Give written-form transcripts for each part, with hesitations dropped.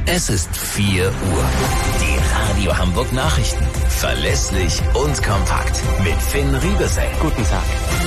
Es ist 4 Uhr. Die Radio Hamburg Nachrichten. Verlässlich und kompakt. Mit Finn Riebesell. Guten Tag.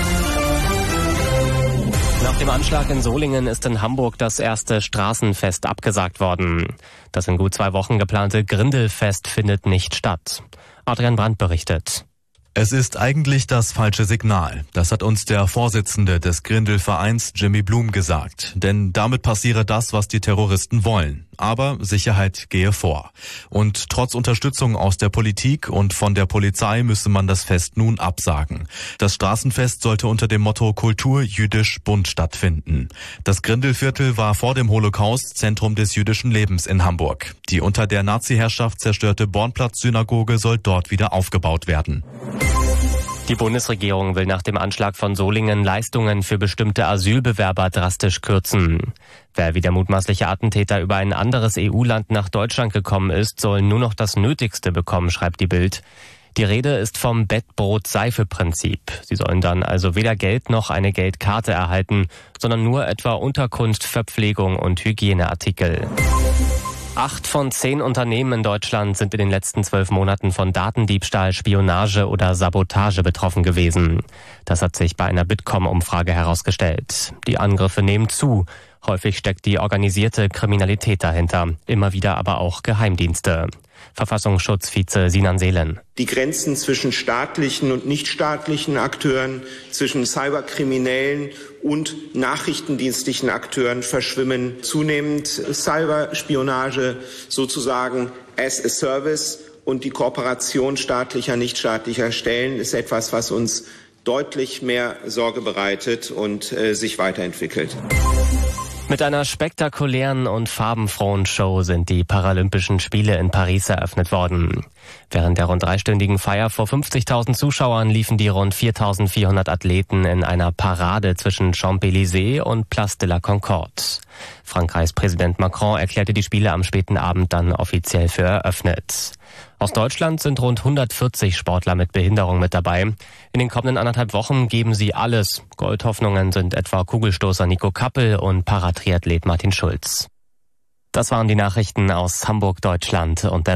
Nach dem Anschlag in Solingen ist in Hamburg das erste Straßenfest abgesagt worden. Das in gut 2 Wochen geplante Grindelfest findet nicht statt. Adrian Brandt berichtet. Es ist eigentlich das falsche Signal. Das hat uns der Vorsitzende des Grindel-Vereins, Jimmy Blum, gesagt. Denn damit passiere das, was die Terroristen wollen. Aber Sicherheit gehe vor. Und trotz Unterstützung aus der Politik und von der Polizei müsse man das Fest nun absagen. Das Straßenfest sollte unter dem Motto Kultur jüdisch bunt stattfinden. Das Grindelviertel war vor dem Holocaust Zentrum des jüdischen Lebens in Hamburg. Die unter der Nazi-Herrschaft zerstörte Bornplatz-Synagoge soll dort wieder aufgebaut werden. Die Bundesregierung will nach dem Anschlag von Solingen Leistungen für bestimmte Asylbewerber drastisch kürzen. Wer wie der mutmaßliche Attentäter über ein anderes EU-Land nach Deutschland gekommen ist, soll nur noch das Nötigste bekommen, schreibt die Bild. Die Rede ist vom Bettbrot-Seife-Prinzip. Sie sollen dann also weder Geld noch eine Geldkarte erhalten, sondern nur etwa Unterkunft, Verpflegung und Hygieneartikel. 8 von 10 Unternehmen in Deutschland sind in den letzten 12 Monaten von Datendiebstahl, Spionage oder Sabotage betroffen gewesen. Das hat sich bei einer Bitkom-Umfrage herausgestellt. Die Angriffe nehmen zu. Häufig steckt die organisierte Kriminalität dahinter, immer wieder aber auch Geheimdienste. Verfassungsschutzvize Sinan Seelen. Die Grenzen zwischen staatlichen und nichtstaatlichen Akteuren, zwischen Cyberkriminellen und nachrichtendienstlichen Akteuren verschwimmen zunehmend. Cyberspionage sozusagen as a service und die Kooperation staatlicher, nichtstaatlicher Stellen ist etwas, was uns deutlich mehr Sorge bereitet und sich weiterentwickelt. Mit einer spektakulären und farbenfrohen Show sind die Paralympischen Spiele in Paris eröffnet worden. Während der rund 3-stündigen Feier vor 50.000 Zuschauern liefen die rund 4.400 Athleten in einer Parade zwischen Champs-Élysées und Place de la Concorde. Frankreichs Präsident Macron erklärte die Spiele am späten Abend dann offiziell für eröffnet. Aus Deutschland sind rund 140 Sportler mit Behinderung mit dabei. In den kommenden 1,5 Wochen geben sie alles. Goldhoffnungen sind etwa Kugelstoßer Nico Kappel und Paratriathlet Martin Schulz. Das waren die Nachrichten aus Hamburg, Deutschland und der